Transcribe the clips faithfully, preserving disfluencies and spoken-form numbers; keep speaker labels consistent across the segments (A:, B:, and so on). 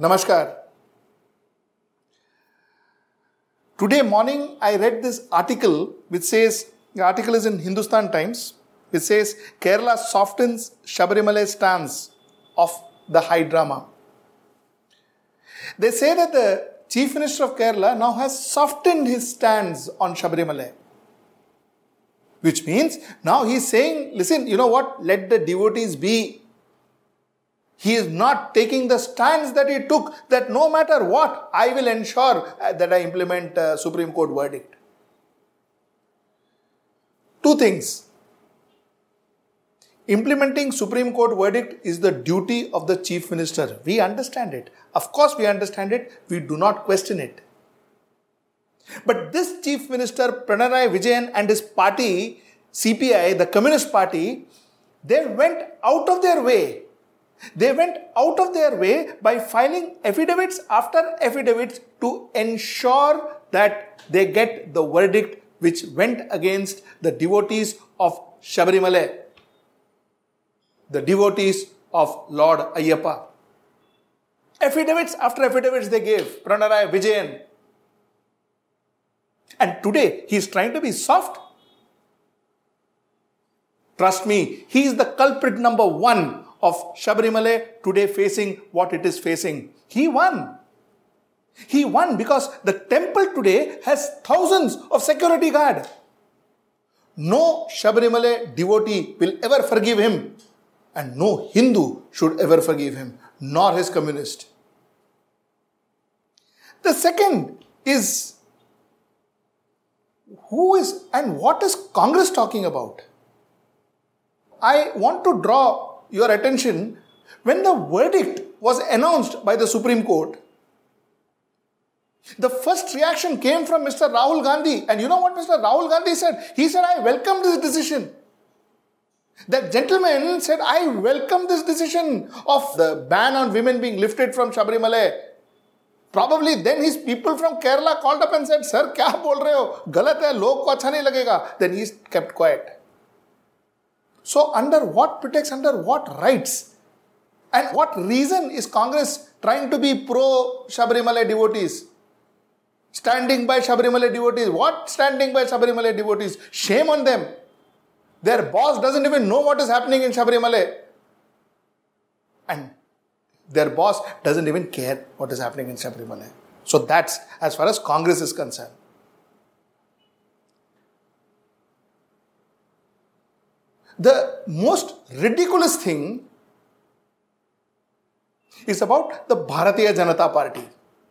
A: Namaskar. Today morning I read this article which says, the article is in Hindustan Times, which says Kerala softens Sabarimala stance of the high drama. They say that the Chief Minister of Kerala now has softened his stance on Sabarimala. Which means now he is saying, listen, you know what, let the devotees be. He is not taking the stance that he took, that no matter what, I will ensure that I implement a Supreme Court verdict. Two things. Implementing Supreme Court verdict is the duty of the Chief Minister. We understand it. Of course we understand it. We do not question it. But this Chief Minister, Pinarayi Vijayan, and his party, C P I, the Communist Party, they went out of their way. They went out of their way by filing affidavits after affidavits to ensure that they get the verdict which went against the devotees of Sabarimala, the devotees of Lord Ayyappa. Affidavits after affidavits they gave, Pinarayi Vijayan. And today he is trying to be soft. Trust me, he is the culprit number one of Sabarimala today facing what it is facing. He won. He won because the temple today has thousands of security guard. No Sabarimala devotee will ever forgive him, and no Hindu should ever forgive him, nor his communist. The second is, who is and what is Congress talking about? I want to draw your attention, when the verdict was announced by the Supreme Court, the first reaction came from Mister Rahul Gandhi. And you know what Mister Rahul Gandhi said? He said, I welcome this decision. That gentleman said, I welcome this decision of the ban on women being lifted from Sabarimala. Probably then his people from Kerala called up and said, Sir, kya bol rahe ho? Galat hai, log ko acha nahi lagega. Then he kept quiet. So under what pretext, under what rights, and what reason is Congress trying to be pro-Sabarimala devotees? Standing by Sabarimala devotees. What standing by Sabarimala devotees? Shame on them. Their boss doesn't even know what is happening in Sabarimala. And their boss doesn't even care what is happening in Sabarimala. So that's as far as Congress is concerned. The most ridiculous thing is about the Bharatiya Janata Party.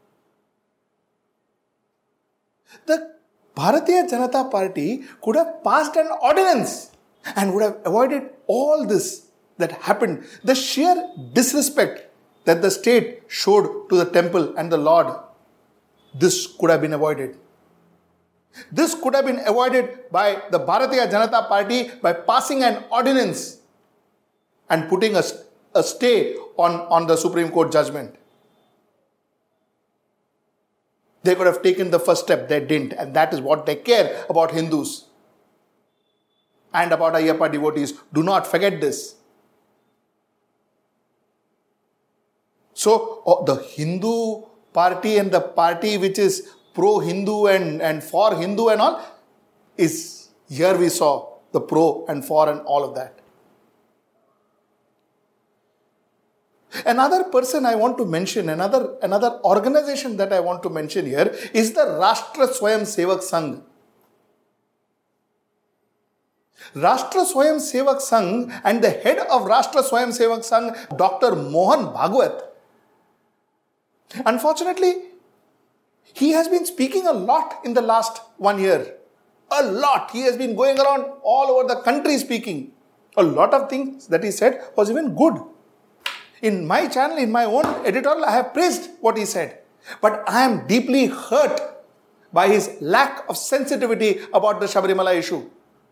A: The Bharatiya Janata Party could have passed an ordinance and would have avoided all this that happened. The sheer disrespect that the state showed to the temple and the Lord, this could have been avoided. This could have been avoided by the Bharatiya Janata Party by passing an ordinance and putting a, a stay on, on the Supreme Court judgment. They could have taken the first step, they didn't, and that is what they care about Hindus and about Ayyappa devotees. Do not forget this. So, oh, the Hindu party and the party which is pro-Hindu and, and for Hindu and all, is here we saw the pro and for and all of that. Another person I want to mention, another, another organization that I want to mention here is the Rashtra Swayam Sevak Sangh. Rashtra Swayam Sevak Sangh and the head of Rashtra Swayam Sevak Sangh, Doctor Mohan Bhagwat, unfortunately, he has been speaking a lot in the last one year. A lot. He has been going around all over the country speaking. A lot of things that he said was even good. In my channel, in my own editorial, I have praised what he said. But I am deeply hurt by his lack of sensitivity about the Sabarimala issue.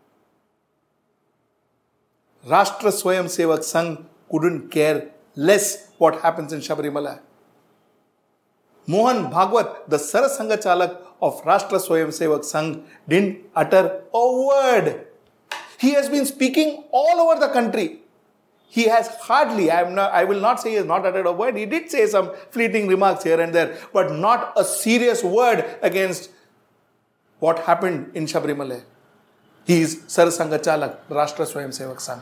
A: Rashtra Swayam Sevak Sangh couldn't care less what happens in Sabarimala. Mohan Bhagwat, the Sarasanga Chalak of Rashtra Swayam Sevak Sangh, didn't utter a word. He has been speaking all over the country. He has hardly, I, am not, I will not say he has not uttered a word. He did say some fleeting remarks here and there, but not a serious word against what happened in Sabarimala. He is Sarasanga Chalak, Rashtra Swayamsevak Sangh.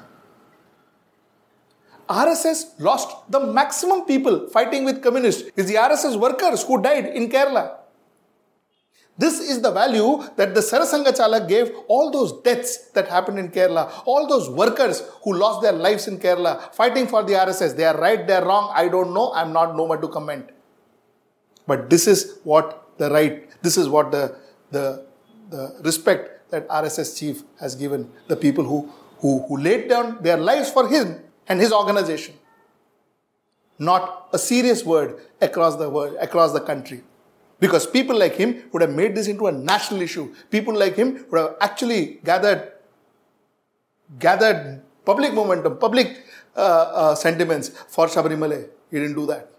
A: R S S lost the maximum people fighting with communists. It's the R S S workers who died in Kerala. This is the value that the Sarasanga Chalak gave all those deaths that happened in Kerala. All those workers who lost their lives in Kerala fighting for the R S S. They are right, they are wrong. I don't know. I'm not no one to comment. But this is what the right, this is what the, the, the respect that R S S chief has given the people who, who, who laid down their lives for him and his organization. Not a serious word across the world, across the country. Because people like him would have made this into a national issue. People like him would have actually gathered, gathered public momentum, public uh, uh, sentiments for Sabarimala. He didn't do that.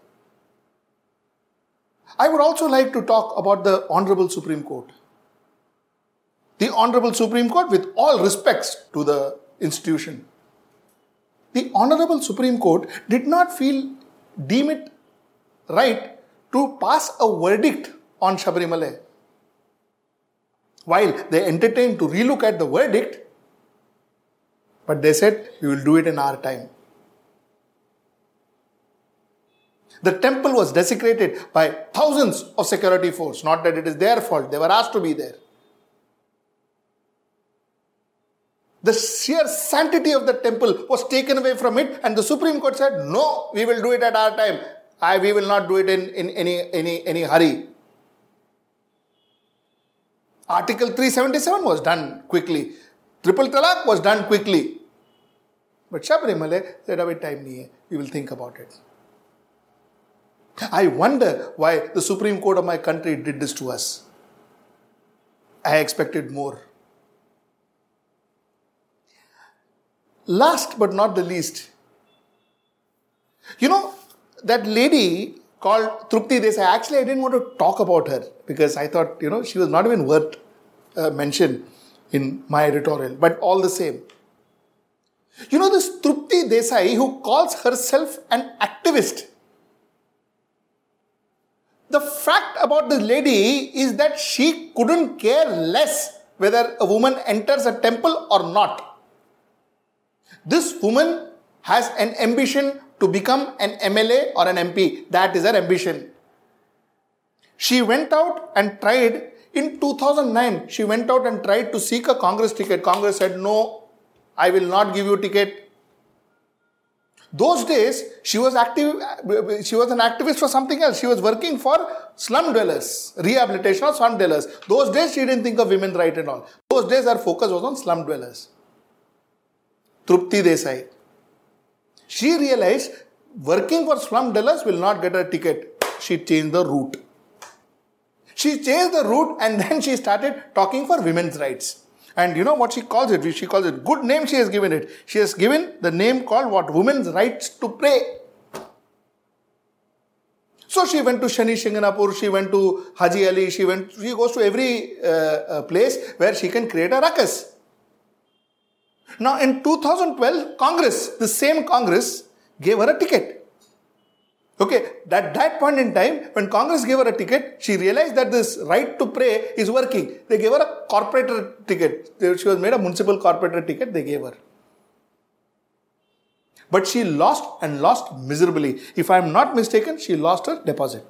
A: I would also like to talk about the Honorable Supreme Court. The Honorable Supreme Court, with all respects to the institution, the Honorable Supreme Court did not feel, deem it right to pass a verdict on Sabarimala. While they entertained to relook at the verdict, but they said, we will do it in our time. The temple was desecrated by thousands of security force. Not that it is their fault. They were asked to be there. The sheer sanctity of the temple was taken away from it, and the Supreme Court said, no, we will do it at our time. I, we will not do it in, in any, any, any hurry. Article three seventy-seven was done quickly. Triple Talaq was done quickly. But Sabarimala said, "Abhi time nahi hai. We will think about it." I wonder why the Supreme Court of my country did this to us. I expected more. Last but not the least, you know, that lady called Trupti Desai, actually I didn't want to talk about her because I thought, you know, she was not even worth uh, mention in my editorial, but all the same. You know, this Trupti Desai who calls herself an activist. The fact about this lady is that she couldn't care less whether a woman enters a temple or not. This woman has an ambition to become an M L A or an M P. That is her ambition. She went out and tried, in two thousand nine, she went out and tried to seek a Congress ticket. Congress said, no, I will not give you a ticket. Those days, she was active. She was an activist for something else. She was working for slum dwellers, rehabilitation of slum dwellers. Those days, she didn't think of women's rights and all. Those days, her focus was on slum dwellers. Trupti Desai. She realized working for slum dwellers will not get her ticket. She changed the route. She changed the route and then she started talking for women's rights. And you know what she calls it? She calls it, good name she has given it. She has given the name called what? Women's rights to pray. So she went to Shani Shinganapur, she went to Haji Ali, she went, she goes to every uh, uh, place where she can create a ruckus. Now in two thousand twelve, Congress, the same Congress, gave her a ticket. Okay, at that point in time, when Congress gave her a ticket, she realized that this right to pray is working. They gave her a corporator ticket. She was made a municipal corporator ticket, they gave her. But she lost and lost miserably. If I am not mistaken, she lost her deposit.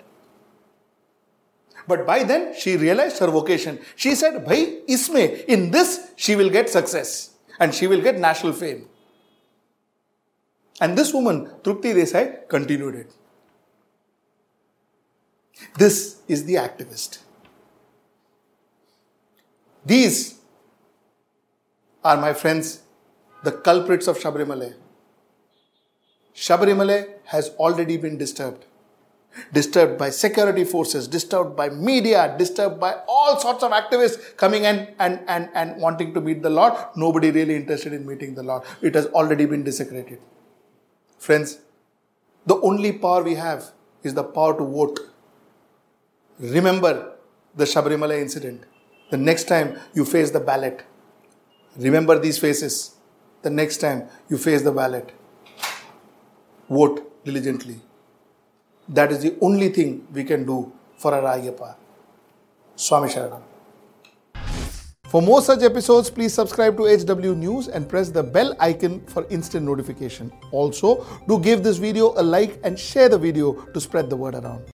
A: But by then, she realized her vocation. She said, Bhai, isme, in this, she will get success. And she will get national fame. And this woman, Trupti Desai, continued it. This is the activist. These are, my friends, the culprits of Sabarimala. Sabarimala has already been disturbed. Disturbed by security forces, disturbed by media, disturbed by all sorts of activists coming in and, and, and wanting to meet the Lord. Nobody really interested in meeting the Lord. It has already been desecrated. Friends, the only power we have is the power to vote. Remember the Sabarimala incident. The next time you face the ballot, remember these faces. The next time you face the ballot. vote diligently. That is the only thing we can do for our Ayyappa. Swami Sharanam. For more such episodes, please subscribe to H W News and press the bell icon for instant notification. Also, do give this video a like and share the video to spread the word around.